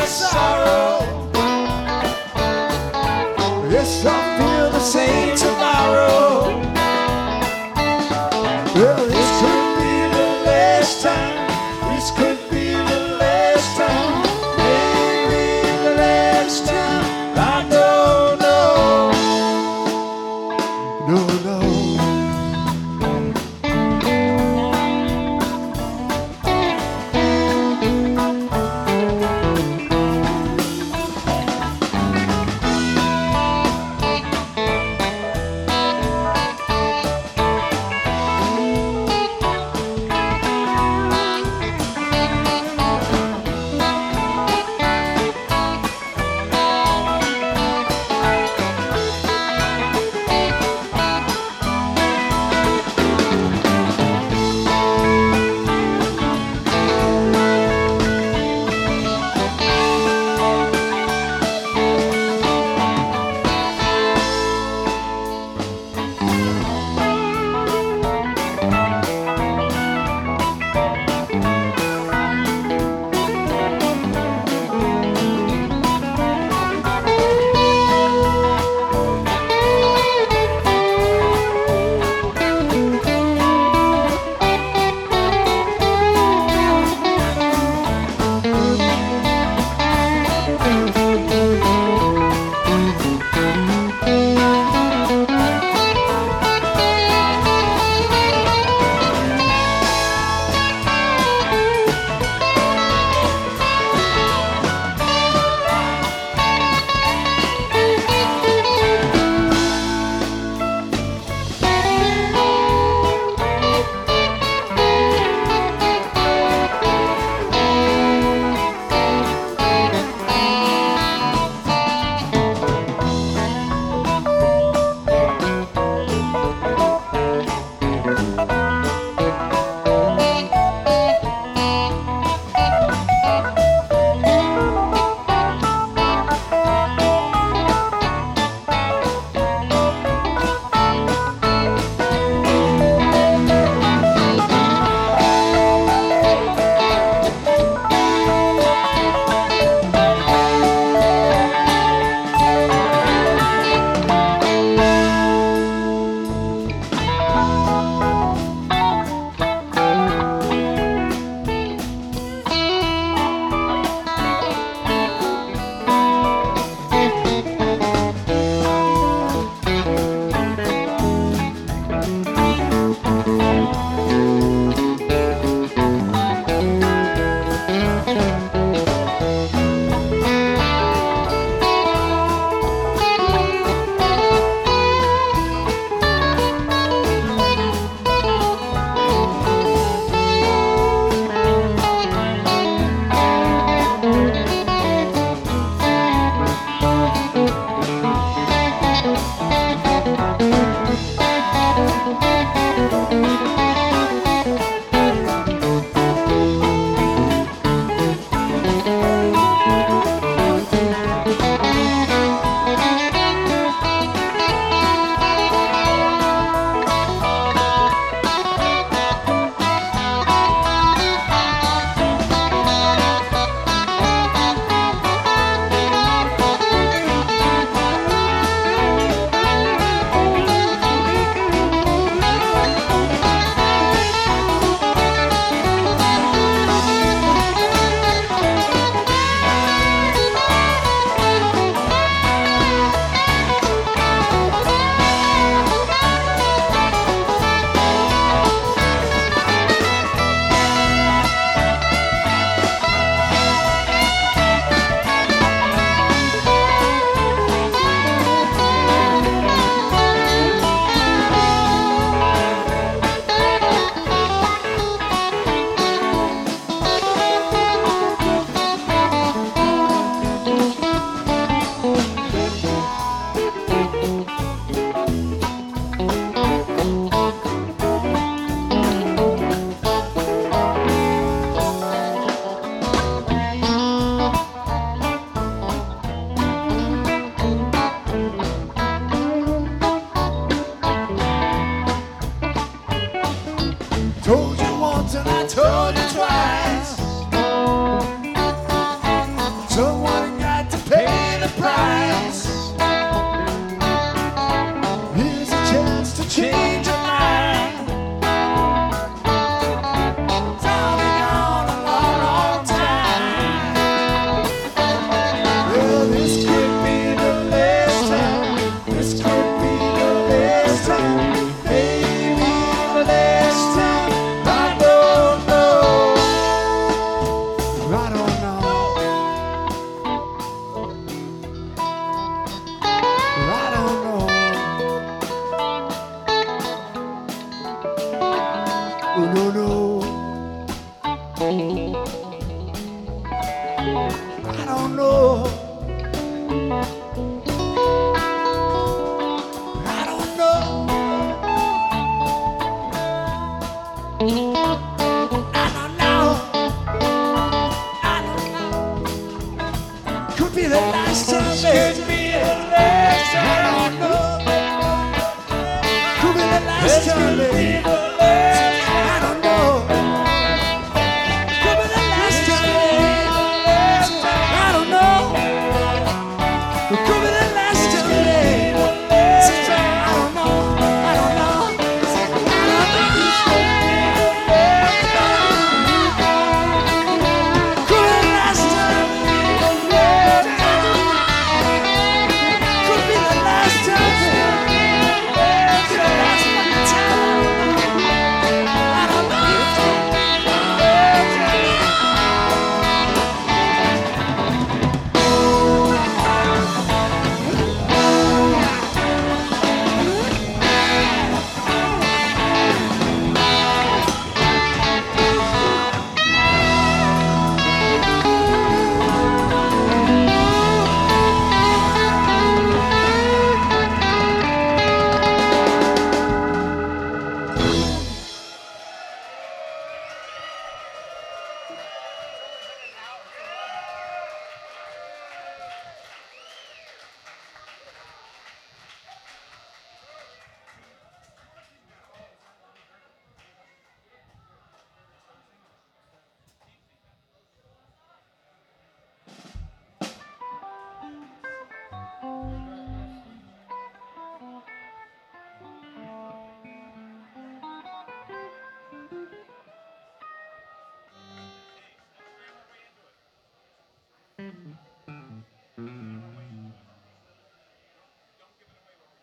my sorrow. Yes, I'll feel the same tomorrow. Well, this could be the last time. This could be the last time. Maybe the last time. I don't know. No, no. I don't know. I don't know. I don't know. I don't know. Could be the last time, baby. Could be the last time. I don't know. Could be the last time, baby. I don't know. Could be the last time, baby. I don't know. It could be the last time, baby. I don't know. I don't know. Could be the last time. Could be the last time. Could be the last fucking time. I don't know.